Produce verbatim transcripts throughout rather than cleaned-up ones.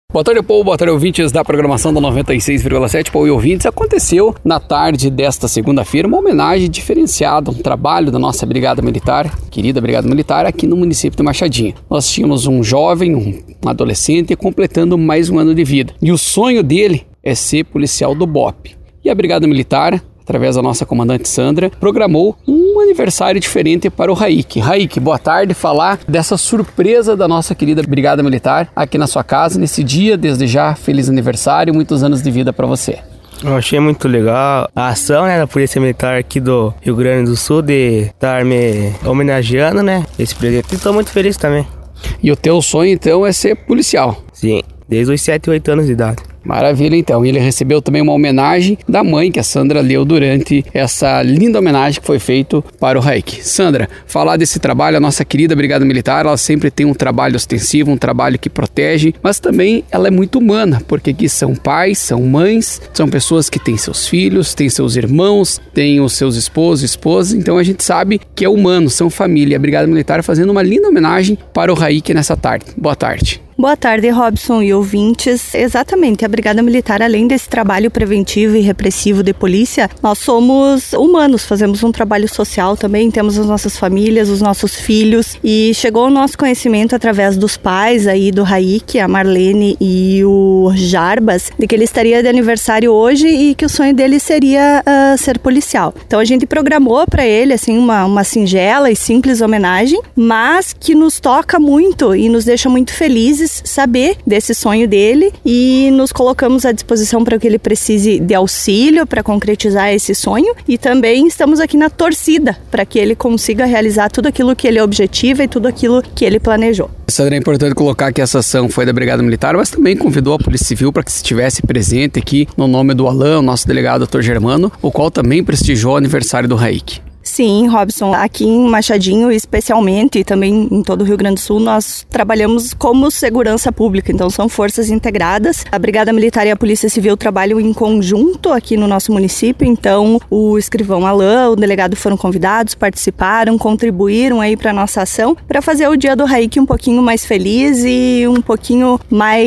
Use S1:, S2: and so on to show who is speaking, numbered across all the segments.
S1: Boa tarde, Paul. Boa tarde, ouvintes da programação da noventa e seis vírgula sete. Paul e ouvintes, aconteceu na tarde desta segunda-feira uma homenagem diferenciada, um trabalho da nossa Brigada Militar, querida Brigada Militar, aqui no município de Machadinho. Nós tínhamos um jovem, um adolescente, completando mais um ano de vida. E o sonho dele é ser policial do B O P. E a Brigada Militar, através da nossa comandante Sandra, programou um aniversário diferente para o Raik. Raik, boa tarde. Falar dessa surpresa da nossa querida Brigada Militar aqui na sua casa, nesse dia, desde já, feliz aniversário, muitos anos de vida para você.
S2: Eu achei muito legal a ação, né, da Polícia Militar aqui do Rio Grande do Sul de estar me homenageando, né, esse presente. E estou muito feliz também.
S1: E o teu sonho, então, é ser policial?
S2: Sim, desde os sete, oito anos de idade.
S1: Maravilha, então. Ele recebeu também uma homenagem da mãe que a Sandra leu durante essa linda homenagem que foi feita para o Raik. Sandra, falar desse trabalho, a nossa querida Brigada Militar, ela sempre tem um trabalho ostensivo, um trabalho que protege, mas também ela é muito humana, porque aqui são pais, são mães, são pessoas que têm seus filhos, têm seus irmãos, têm os seus esposos e esposas, então a gente sabe que é humano, são família. A Brigada Militar fazendo uma linda homenagem para o Raik nessa tarde. Boa tarde.
S3: Boa tarde, Robson e ouvintes. Exatamente, a Brigada Militar, além desse trabalho preventivo e repressivo de polícia, nós somos humanos, fazemos um trabalho social também, temos as nossas famílias, os nossos filhos, e chegou ao nosso conhecimento através dos pais aí do Raik, a Marlene e o Jarbas, de que ele estaria de aniversário hoje e que o sonho dele seria uh, ser policial. Então a gente programou para ele assim uma, uma singela e simples homenagem, mas que nos toca muito e nos deixa muito felizes saber desse sonho dele, e nos colocamos à disposição para que ele precise de auxílio para concretizar esse sonho, e também estamos aqui na torcida para que ele consiga realizar tudo aquilo que ele objetiva e tudo aquilo que ele planejou.
S1: Sandra, é importante colocar que essa ação foi da Brigada Militar, mas também convidou a Polícia Civil para que estivesse presente aqui no nome do Alain, o nosso delegado doutor Germano, o qual também prestigiou o aniversário do Raik.
S3: Sim, Robson, aqui em Machadinho especialmente e também em todo o Rio Grande do Sul, nós trabalhamos como segurança pública, então são forças integradas. A Brigada Militar e a Polícia Civil trabalham em conjunto aqui no nosso município, então o escrivão Alain, o delegado foram convidados, participaram, contribuíram aí para a nossa ação, para fazer o dia do Raik um pouquinho mais feliz e um pouquinho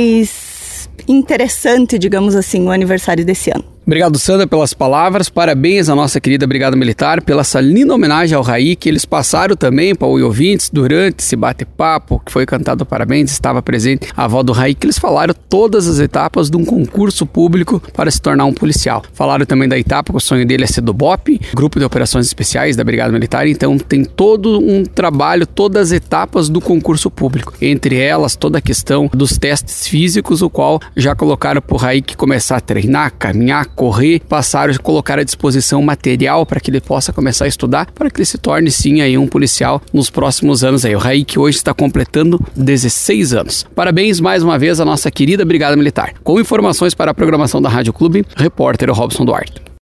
S3: mais interessante, digamos assim, o aniversário desse ano.
S1: Obrigado, Sandra, pelas palavras. Parabéns à nossa querida Brigada Militar pela essa linda homenagem ao Raik. Eles passaram também para os ouvintes durante esse bate-papo que foi cantado parabéns. Estava presente a avó do Raik. Eles falaram todas as etapas de um concurso público para se tornar um policial. Falaram também da etapa que o sonho dele é ser do B O P, Grupo de Operações Especiais da Brigada Militar. Então tem todo um trabalho, todas as etapas do concurso público. Entre elas, toda a questão dos testes físicos, o qual já colocaram para o Raik começar a treinar, caminhar, correr, passaram a colocar à disposição material para que ele possa começar a estudar, para que ele se torne sim aí um policial nos próximos anos aí. O Raik hoje está completando dezesseis anos. Parabéns mais uma vez à nossa querida Brigada Militar. Com informações para a programação da Rádio Clube, repórter Robson Duarte.